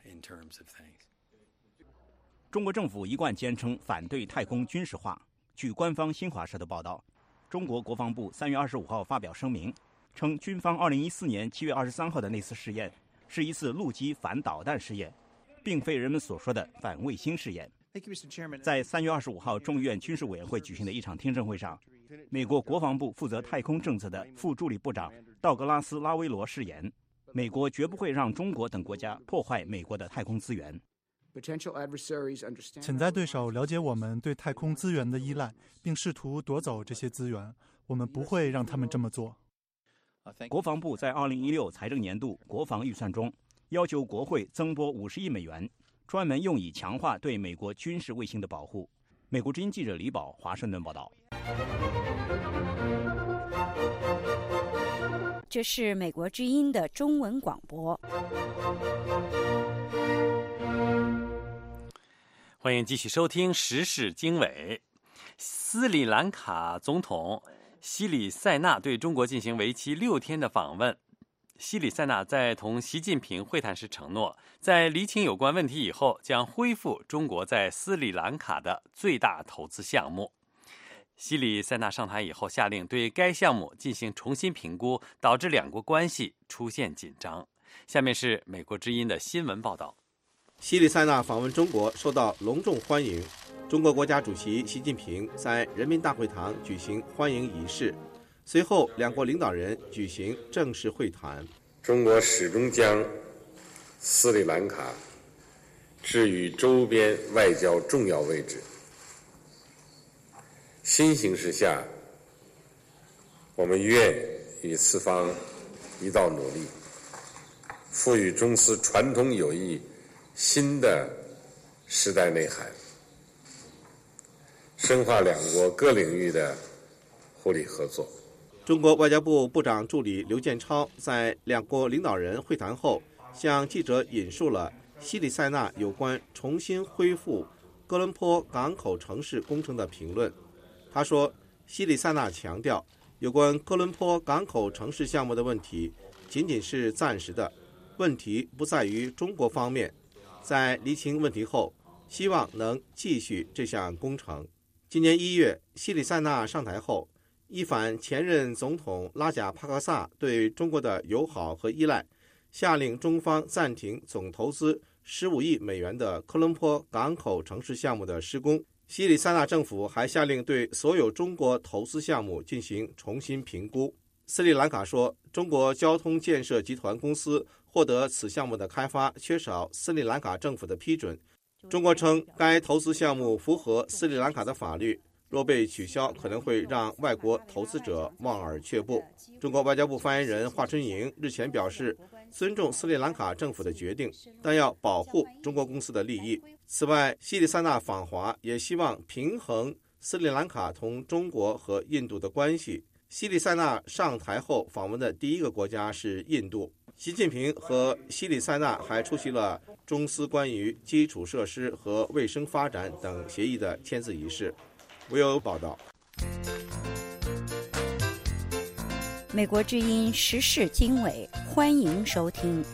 中国政府一贯坚称反对太空军事化。据官方新华社的报道，中国国防部三月二十五号发表声明， 称军方二零一四年七月二十三号的那次试验是一次陆基反导弹试验，并非人们所说的反卫星试验。在三月二十五号众议院军事委员会举行的一场听证会上，美国国防部负责太空政策的副助理部长道格拉斯·拉威罗誓言，美国绝不会让中国等国家破坏美国的太空资源。 潜在对手了解我们对太空资源的依赖，并试图夺走这些资源，我们不会让他们这么做。 国防部在二零一六财政年度国防预算中要求国会增拨五十亿美元，专门用以强化对美国军事卫星的保护。美国之音记者李宝华盛顿报道。 这是美国之音的中文广播。 欢迎继续收听时事经纬。斯里兰卡总统西里塞纳对中国进行为期六天的访问。西里塞纳在同习近平会谈时承诺，在厘清有关问题以后，将恢复中国在斯里兰卡的最大投资项目。西里塞纳上台以后，下令对该项目进行重新评估，导致两国关系出现紧张。下面是美国之音的新闻报道。 西里塞纳访问中国受到隆重欢迎，中国国家主席习近平在人民大会堂举行欢迎仪式，随后两国领导人举行正式会谈。 中国始终将斯里兰卡置于周边外交重要位置。新形势下，我们愿与此方一道努力，赋予中斯传统友谊新的时代内涵，深化两国各领域的互利合作。 中国外交部部长助理刘建超在两国领导人会谈后，向记者引述了西里塞纳有关重新恢复哥伦坡港口城市工程的评论。他说，西里塞纳强调，有关哥伦坡港口城市项目的问题仅仅是暂时的，问题不在于中国方面。在厘清问题后，希望能继续这项工程。今年一月，西里塞纳上台后，一反前任总统拉贾帕克萨对中国的友好和依赖，下令中方暂停总投资十五亿美元的科伦坡港口城市项目的施工。西里塞纳政府还下令对所有中国投资项目进行重新评估。斯里兰卡说，中国交通建设集团公司获得此项目的开发缺少斯里兰卡政府的批准。中国称该投资项目符合斯里兰卡的法律，若被取消，可能会让外国投资者望而却步。中国外交部发言人华春莹日前表示，尊重斯里兰卡政府的决定，但要保护中国公司的利益。此外，西里塞纳访华也希望平衡斯里兰卡同中国和印度的关系。西里塞纳上台后访问的第一个国家是印度。习近平和西里塞纳还出席了中斯关于基础设施和卫生发展等协议的签字仪式。唯有报道。 美国之音时事经纬，欢迎收听。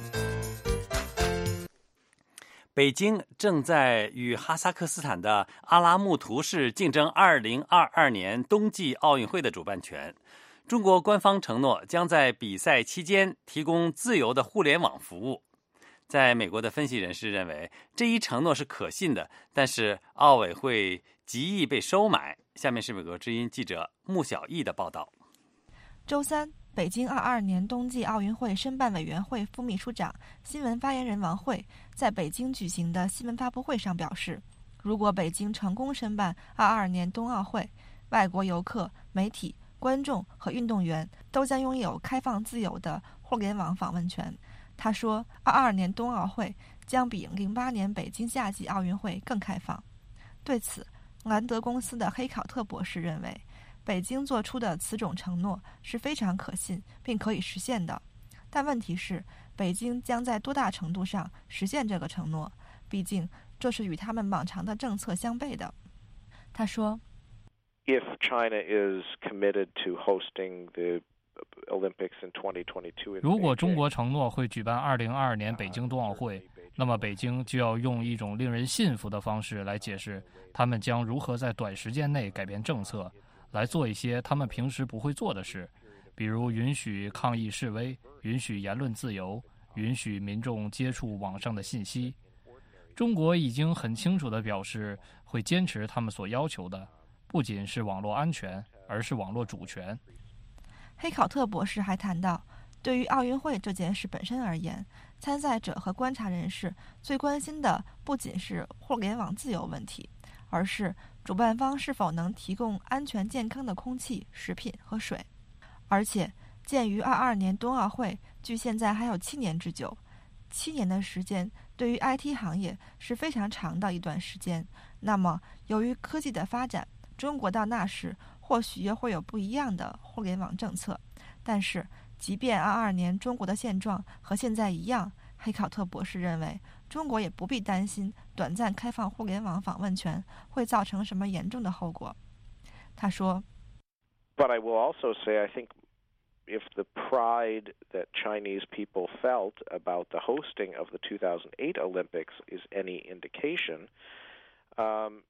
北京正在与哈萨克斯坦的阿拉木图市竞争二零二二年冬季奥运会的主办权。中国官方承诺将在比赛期间提供自由的互联网服务。在美国的分析人士认为，这一承诺是可信的，但是奥委会极易被收买。下面是美国之音记者穆小艺的报道。 周三，北京二二年冬季奥运会申办委员会副秘书长、新闻发言人王慧在北京举行的新闻发布会上表示，如果北京成功申办二二年冬奥会，外国游客、媒体、观众和运动员都将拥有开放自由的互联网访问权。他说，二二年冬奥会将比零八年北京夏季奥运会更开放。对此，兰德公司的黑考特博士认为，北京做出的此种承诺是非常可信并可以实现的，但问题是，北京将在多大程度上实现这个承诺？毕竟这是与他们往常的政策相悖的。他说 If China is committed to hosting the Olympics in twenty twenty-two, 如果中国承诺会举办二零二二年北京冬奥会，那么北京就要用一种令人信服的方式来解释他们将如何在短时间内改变政策，来做一些他们平时不会做的事， 比如允许抗议示威，允许言论自由，允许民众接触网上的信息。中国已经很清楚地表示会坚持他们所要求的，不仅是网络安全，而是网络主权。 黑考特博士还谈到，对于奥运会这件事本身而言，参赛者和观察人士最关心的不仅是互联网自由问题，而是主办方是否能提供安全健康的空气、食品和水。而且鉴于二二年冬奥会距现在还有七年之久，七年的时间对于 I T 行业是非常长的一段时间。那么由于科技的发展，中国到那时或许也会有不一样的互联网政策。但是即便二二年中国的现状和现在一样，黑考特博士认为中国也不必担心短暂开放互联网访问权会造成什么严重的后果。他说 But I will also say, I think if the pride that Chinese people felt about the hosting of the two thousand eight Olympics is any indication, um,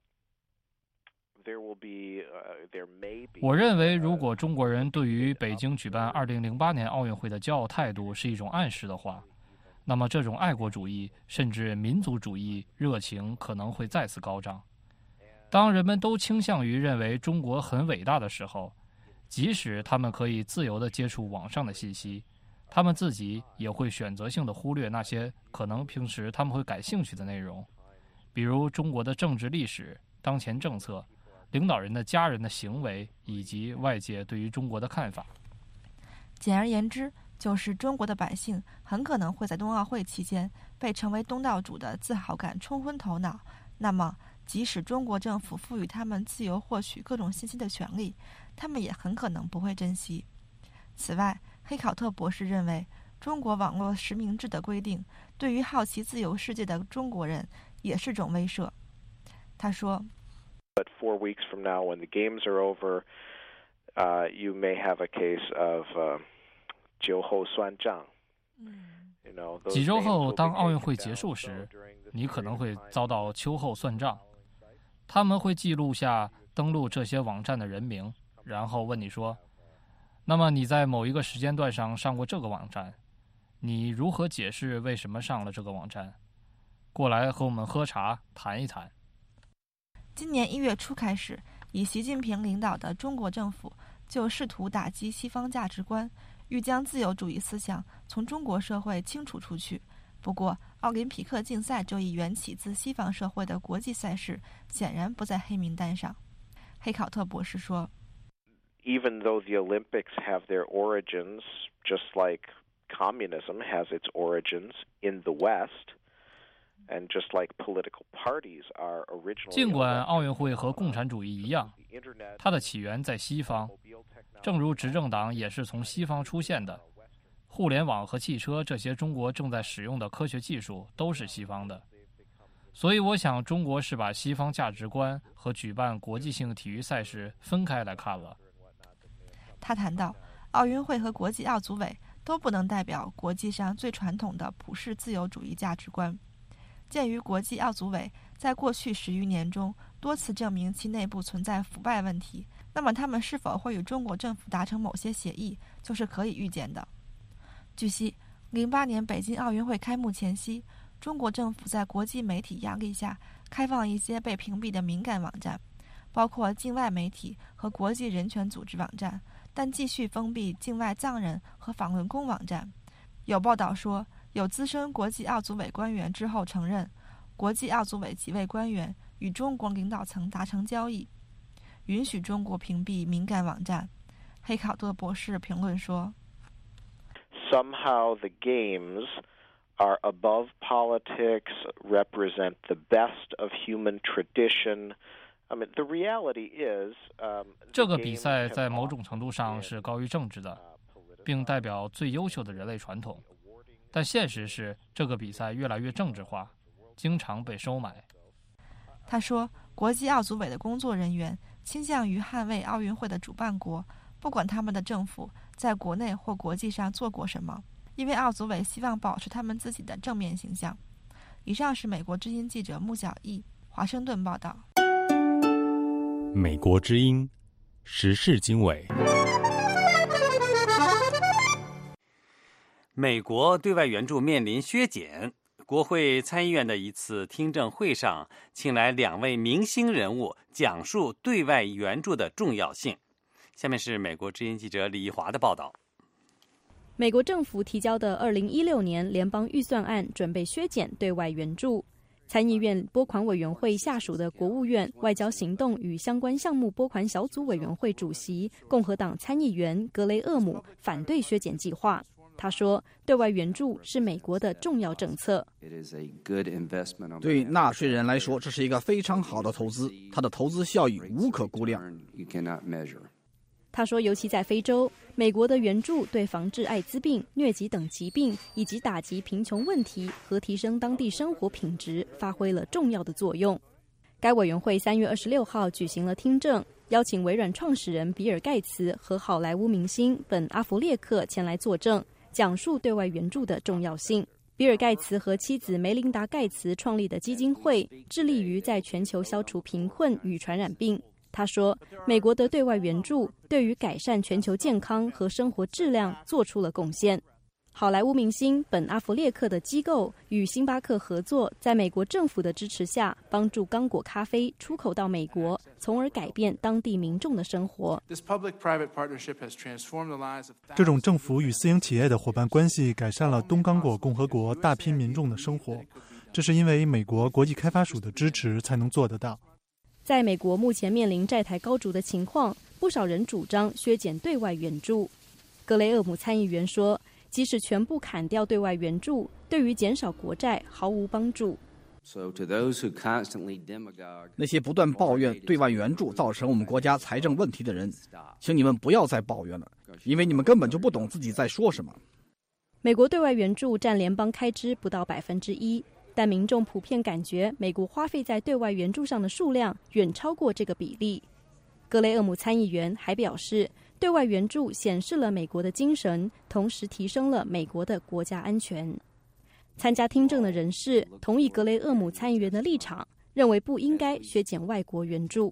there will be, uh, there may be... 我认为，如果中国人对于北京举办二零零八年奥运会的骄傲态度是一种暗示的话，那么这种爱国主义甚至民族主义热情可能会再次高涨。当人们都倾向于认为中国很伟大的时候，即使他们可以自由地接触网上的信息，他们自己也会选择性地忽略那些可能平时他们会感兴趣的内容，比如中国的政治历史、当前政策、领导人的家人的行为以及外界对于中国的看法。 简而言之，就是中国的百姓很可能会在冬奥会期间被成为东道主的自豪感冲昏头脑。那么即使中国政府赋予他们自由获取各种信息的权利，他们也很可能不会珍惜。此外，黑考特博士认为，中国网络实名制的规定对于好奇自由世界的中国人也是种威慑。他说 But four weeks from now, when the games are over, uh, you may have a case of uh, 酒后算账。 几周后，当奥运会结束时，你可能会遭到秋后算账。他们会记录下登录这些网站的人名，然后问你说：“那么你在某一个时间段上上过这个网站，你如何解释为什么上了这个网站？过来和我们喝茶谈一谈。” 今年一月初开始，以习近平领导的中国政府就试图打击西方价值观，欲将自由主义思想从中国社会清除出去。不过，奥林匹克竞赛这一缘起自西方社会的国际赛事显然不在黑名单上。黑考特博士说 Even though the Olympics have their origins, just like communism has its origins in the West, and just like political parties are originally... 尽管奥运会和共产主义一样，它的起源在西方，正如执政党也是从西方出现的。互联网和汽车这些中国正在使用的科学技术都是西方的，所以我想中国是把西方价值观和举办国际性体育赛事分开来看了。 他谈到，奥运会和国际奥组委都不能代表国际上最传统的普世自由主义价值观。鉴于国际奥组委在过去十余年中多次证明其内部存在腐败问题，那么他们是否会与中国政府达成某些协议，就是可以预见的。据悉，零八年北京奥运会开幕前夕，中国政府在国际媒体压力下开放一些被屏蔽的敏感网站，包括境外媒体和国际人权组织网站，但继续封闭境外藏人和访问工网站。有报道说，有资深国际奥组委官员之后承认，国际奥组委几位官员与中国领导层达成交易，允许中国屏蔽敏感网站。黑考特博士评论说 Somehow the games are above politics, represent the best of human tradition. I mean, the reality is, um, 这个比赛在某种程度上是高于政治的，并代表最优秀的人类传统。但现实是，这个比赛越来越政治化，经常被收买。 他说，国际奥组委的工作人员倾向于捍卫奥运会的主办国，不管他们的政府在国内或国际上做过什么，因为奥组委希望保持他们自己的正面形象。以上是美国之音记者穆小艺华盛顿报道。 美国之音时事经纬。 美国对外援助面临削减。国会参议院的一次听证会上，请来两位明星人物讲述对外援助的重要性。下面是美国之音记者李义华的报道。 美国政府提交的二零一六年联邦预算案准备削减对外援助。参议院拨款委员会下属的国务院外交行动与相关项目拨款小组委员会主席共和党参议员格雷厄姆反对削减计划。他说，对外援助是美国的重要政策。 对纳税人来说，这是一个非常好的投资，它的投资效益无可估量。 他说，尤其在非洲，美国的援助对防治艾滋病、疟疾等疾病，以及打击贫穷问题和提升当地生活品质发挥了重要的作用。该委员会三月二十六号举行了听证，邀请微软创始人比尔盖茨和好莱坞明星本阿弗列克前来作证，讲述对外援助的重要性。比尔盖茨和妻子梅琳达盖茨创立的基金会致力于在全球消除贫困与传染病。他说，美国的对外援助对于改善全球健康和生活质量做出了贡献。好莱坞明星本阿弗列克的机构与星巴克合作，在美国政府的支持下，帮助刚果咖啡出口到美国，从而改变当地民众的生活。 这种政府与私营企业的伙伴关系改善了东刚果共和国大批民众的生活，这是因为美国国际开发署的支持才能做得到。 在美国目前面临债台高筑的情况，不少人主张削减对外援助。格雷厄姆参议员说，即使全部砍掉对外援助，对于减少国债毫无帮助。 那些不断抱怨对外援助造成我们国家财政问题的人，请你们不要再抱怨了，因为你们根本就不懂自己在说什么。 美国对外援助占联邦开支不到百分之一，但民众普遍感觉美国花费在对外援助上的数量远超过这个比例。格雷厄姆参议员还表示，对外援助显示了美国的精神，同时提升了美国的国家安全。参加听证的人士同意格雷厄姆参议员的立场，认为不应该削减外国援助。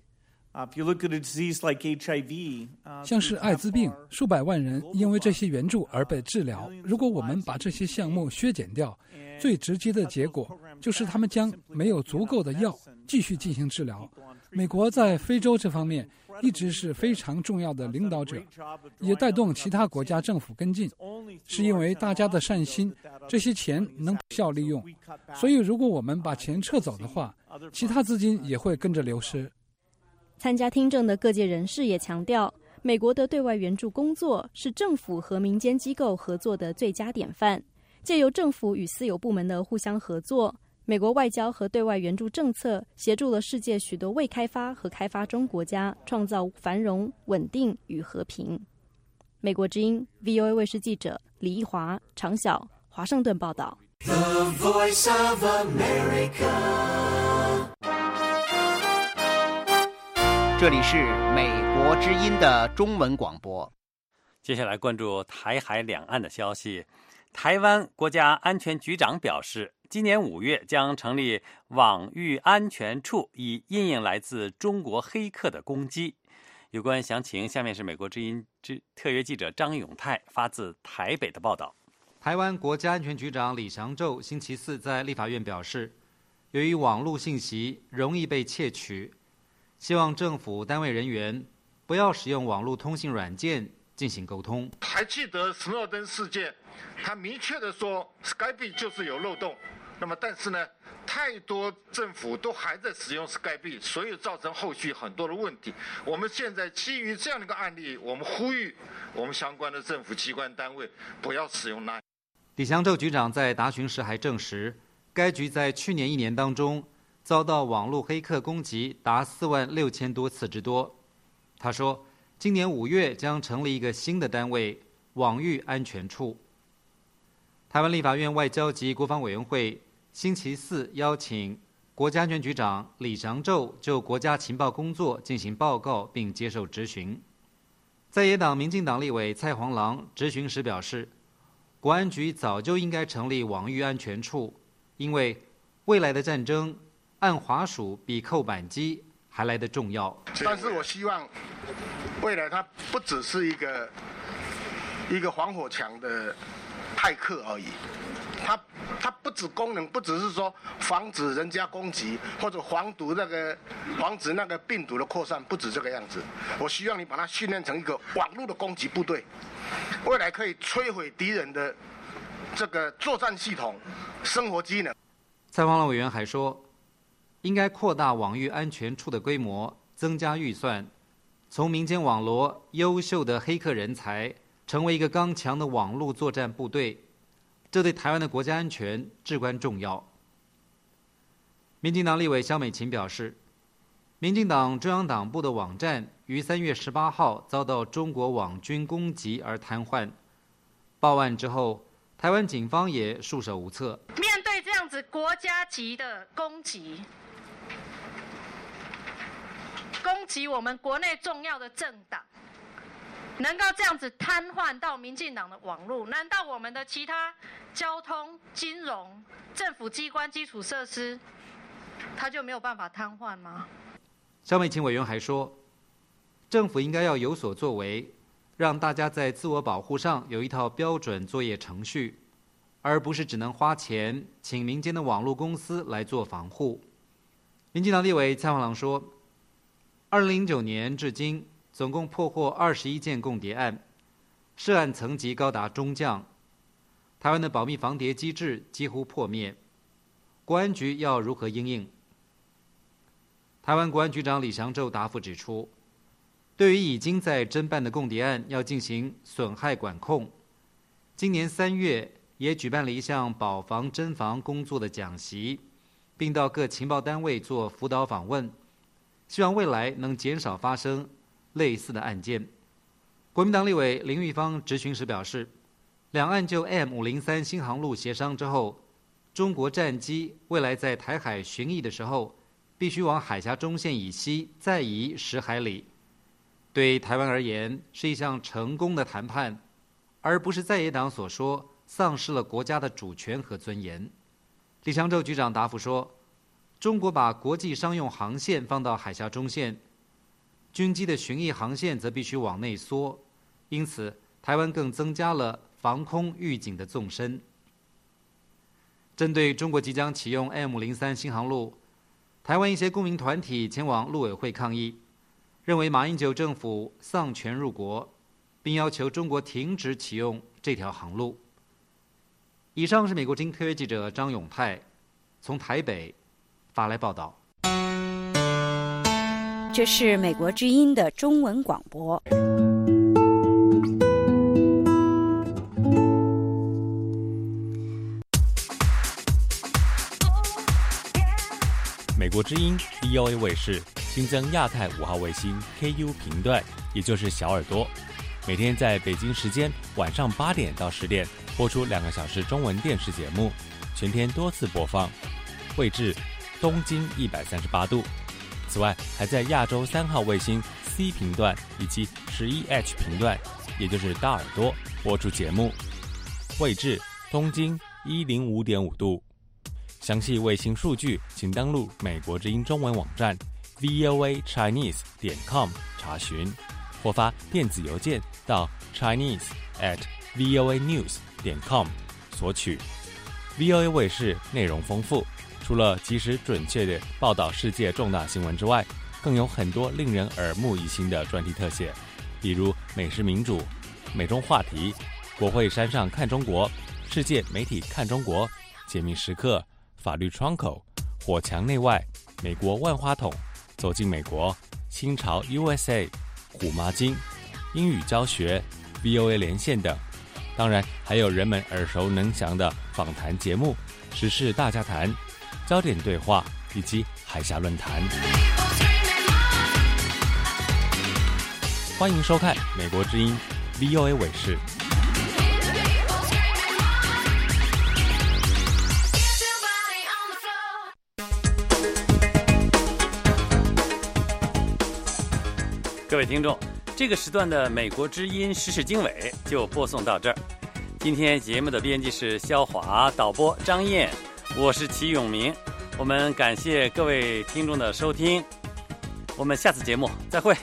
像是艾滋病，数百万人因为这些援助而被治疗。如果我们把这些项目削减掉，最直接的结果就是他们将没有足够的药继续进行治疗。美国在非洲这方面一直是非常重要的领导者，也带动其他国家政府跟进，是因为大家的善心，这些钱能有效利用。所以如果我们把钱撤走的话，其他资金也会跟着流失。 参加听证的各界人士也强调，美国的对外援助工作是政府和民间机构合作的最佳典范。借由政府与私有部门的互相合作，美国外交和对外援助政策协助了世界许多未开发和开发中国家创造繁荣、稳定与和平。美国之音 V O A 卫视记者李义华、常晓，华盛顿报道。 The Voice of America。这里是美国之音的中文广播。 接下来关注台海两岸的消息。台湾国家安全局长表示，今年五月将成立网域安全处，以因应来自中国黑客的攻击。有关详情，下面是美国之音之特约记者张永泰发自台北的报道。 台湾国家安全局长李祥宙星期四在立法院表示，由于网络信息容易被窃取，希望政府单位人员不要使用网络通信软件进行沟通。 还记得斯诺登事件，他明确的说 Skype 就是有漏洞，那么但是呢，太多政府都还在使用 Skype， 所以造成后续很多的问题。我们现在基于这样的一个案例，我们呼吁我们相关的政府机关单位不要使用那。 李祥宙局长在答询时还证实，该局在去年一年当中遭到网络黑客攻击达四万六千多次之多。他说，今年五月将成立一个新的单位——网域安全处。台湾立法院外交及国防委员会星期四邀请国家安全局长李祥宙就国家情报工作进行报告并接受质询。在野党民进党立委蔡黄郎质询时表示，国安局早就应该成立网域安全处，因为未来的战争按滑鼠比扣扳机还来得重要。 但是我希望未来它不只是一个一个防火墙的骇客而已。它它不止功能，不只是说防止人家攻击或者防毒那个防止那个病毒的扩散，不止这个样子。我希望你把它训练成一个网络的攻击部队，未来可以摧毁敌人的这个作战系统、生活机能。 蔡黄朗委员还说，应该扩大网域安全处的规模，增加预算，从民间网罗优秀的黑客人才，成为一个刚强的网络作战部队。这对台湾的国家安全至关重要。民进党立委萧美琴表示，民进党中央党部的网站于三月十八号遭到中国网军攻击而瘫痪。报案之后，台湾警方也束手无策。 面对这样子国家级的攻击，攻击我们国内重要的政党，能够这样子瘫痪到民进党的网络，难道我们的其他交通、金融、政府机关基础设施，它就没有办法瘫痪吗？ 萧美琴委员还说，政府应该要有所作为，让大家在自我保护上有一套标准作业程序，而不是只能花钱请民间的网络公司来做防护。民进党立委蔡黄朗说，二零零九年至今总共破获二十一件共谍案，涉案层级高达中将。台湾的保密防谍机制几乎破灭，国安局要如何因应？台湾国安局长李祥宙答复指出，对于已经在侦办的共谍案，要进行损害管控。今年三月也举办了一项保防侦防工作的讲习，并到各情报单位做辅导访问，希望未来能减少发生类似的案件。国民党立委林玉芳质询时表示，两岸就 M 五零三新航路协商之后，中国战机未来在台海巡弋的时候，必须往海峡中线以西再移十海里。对台湾而言，是一项成功的谈判，而不是在野党所说丧失了国家的主权和尊严。李祥宙局长答复说，中国把国际商用航线放到海峡中线，军机的巡弋航线则必须往内缩，因此台湾更增加了防空预警的纵深。针对中国即将启用 M 五零三新航路，台湾一些公民团体前往陆委会抗议，认为马英九政府丧权入国，并要求中国停止启用这条航路。以上是美国之音特约记者张永泰从台北发来报道。 这是美国之音的中文广播。 美国之音 V O A 卫视新增亚太五号卫星 K U 频段，也就是小耳朵，每天在北京时间晚上八点到十点播出两个小时中文电视节目，全天多次播放，位置东经一百三十八度。此外，还在亚洲三号卫星 C 频段以及十一 H 频段，也就是大耳朵播出节目，位置东经一零五点五度。详细卫星数据，请登录美国之音中文网站 v o a chinese 点 com 查询，或发电子邮件到 chinese at v o a news 点 com 索取。V O A 卫视内容丰富，除了及时准确地报道世界重大新闻之外，更有很多令人耳目一新的专题特写，比如美食民主、美中话题、国会山上看中国、世界媒体看中国、解密时刻、法律窗口、火墙内外、美国万花筒、走进美国、清朝 U S A、虎妈经、英语教学、V O A 连线等。当然还有人们耳熟能详的访谈节目、时事大家谈、焦点对话以及海峡论坛。欢迎收看美国之音 V O A 卫视。 各位听众，这个时段的美国之音时事经纬就播送到这儿。今天节目的编辑是肖华，导播张燕，我是齐永明。我们感谢各位听众的收听，我们下次节目再会。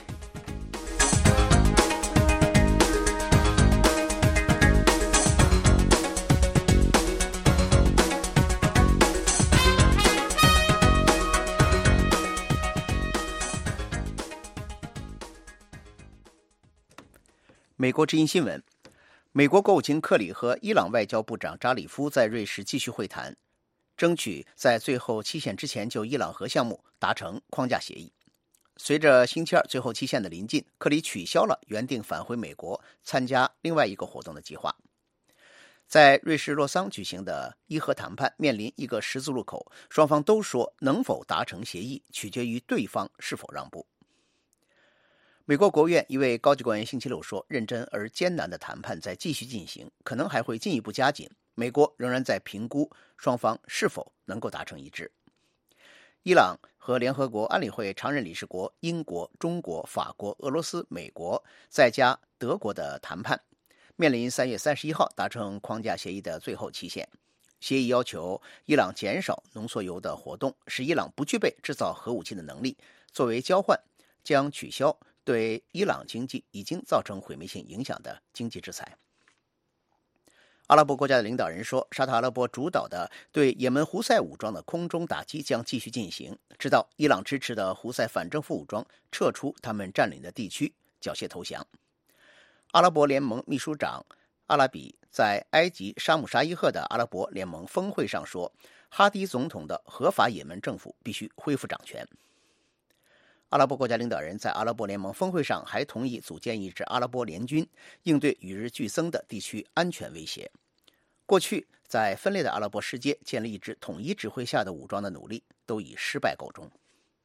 美国之音新闻，美国国务卿克里和伊朗外交部长扎里夫在瑞士继续会谈，争取在最后期限之前就伊朗核项目达成框架协议。随着星期二最后期限的临近，克里取消了原定返回美国参加另外一个活动的计划。在瑞士洛桑举行的伊核谈判面临一个十字路口，双方都说能否达成协议取决于对方是否让步。美国国务院一位高级官员星期六说，认真而艰难的谈判在继续进行，可能还会进一步加紧。美国仍然在评估双方是否能够达成一致。伊朗和联合国安理会常任理事国英国、中国、法国、俄罗斯、美国再加德国的谈判，面临三月三十一号达成框架协议的最后期限。协议要求伊朗减少浓缩铀的活动，使伊朗不具备制造核武器的能力。作为交换，将取消对伊朗经济已经造成毁灭性影响的经济制裁。阿拉伯国家的领导人说，沙特阿拉伯主导的对也门胡塞武装的空中打击将继续进行，直到伊朗支持的胡塞反政府武装撤出他们占领的地区，缴械投降。阿拉伯联盟秘书长阿拉比在埃及沙姆沙伊赫的阿拉伯联盟峰会上说，哈迪总统的合法也门政府必须恢复掌权。阿拉伯国家领导人在阿拉伯联盟峰会上还同意组建一支阿拉伯联军，应对与日俱增的地区安全威胁。过去在分裂的阿拉伯世界建立一支统一指挥下的武装的努力都以失败告终。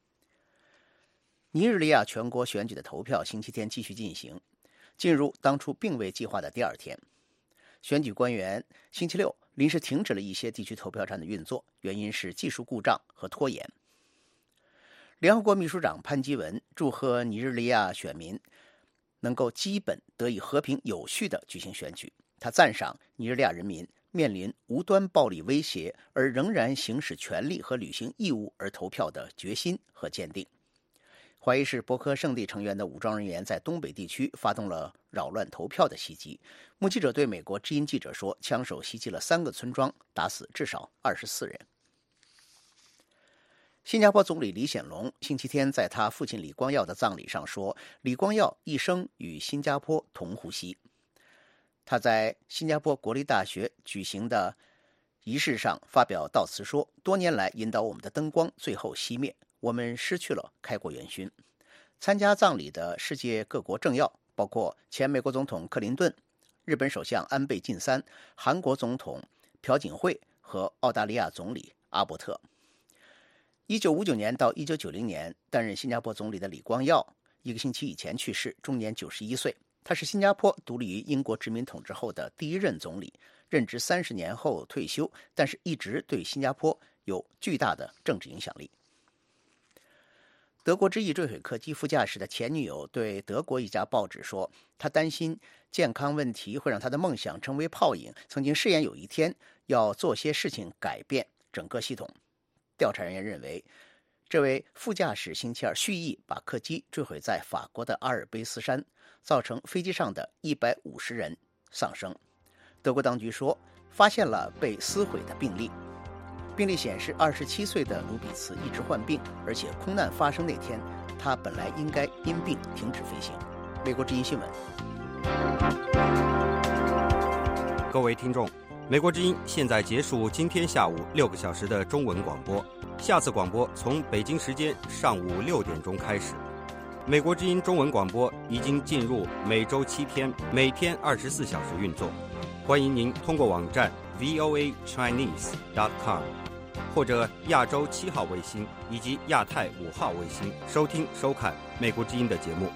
尼日利亚全国选举的投票星期天继续进行，进入当初并未计划的第二天。选举官员星期六临时停止了一些地区投票站的运作，原因是技术故障和拖延。联合国秘书长潘基文祝贺尼日利亚选民能够基本得以和平有序地举行选举。他赞赏尼日利亚人民面临无端暴力威胁而仍然行使权利和履行义务而投票的决心和坚定。怀疑是博科圣地成员的武装人员在东北地区发动了扰乱投票的袭击。目击者对美国之音记者说，枪手袭击了三个村庄，打死至少二十四人。新加坡总理李显龙星期天在他父亲李光耀的葬礼上说，李光耀一生与新加坡同呼吸。他在新加坡国立大学举行的仪式上发表悼词说，多年来引导我们的灯光最后熄灭，我们失去了开国元勋。参加葬礼的世界各国政要包括前美国总统克林顿、日本首相安倍晋三、韩国总统朴槿惠和澳大利亚总理阿伯特。一九五九年到一九九零年担任新加坡总理的李光耀一个星期以前去世，终年九十一岁。他是新加坡独立于英国殖民统治后的第一任总理，任职三十年后退休，但是一直对新加坡有巨大的政治影响力。德国之翼坠毁客机副驾驶的前女友对德国一家报纸说，他担心健康问题会让他的梦想成为泡影，曾经誓言有一天要做些事情改变整个系统。调查人员认为，这位副驾驶星期二蓄意把客机坠毁在法国的阿尔卑斯山，造成飞机上的一百五十人丧生。德国当局说，发现了被撕毁的病历，病历显示二十七岁的卢比茨一直患病，而且空难发生那天，他本来应该因病停止飞行。美国之音新闻。 各位听众，美国之音现在结束今天下午六个小时的中文广播，下次广播从北京时间上午六点钟开始。美国之音中文广播已经进入每周七天，每天二十四小时运作。欢迎您通过网站 v o a chinese dot com 或者亚洲七号卫星以及亚太五号卫星收听收看美国之音的节目。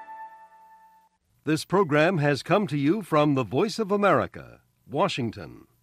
This program has come to you from the Voice of America, Washington.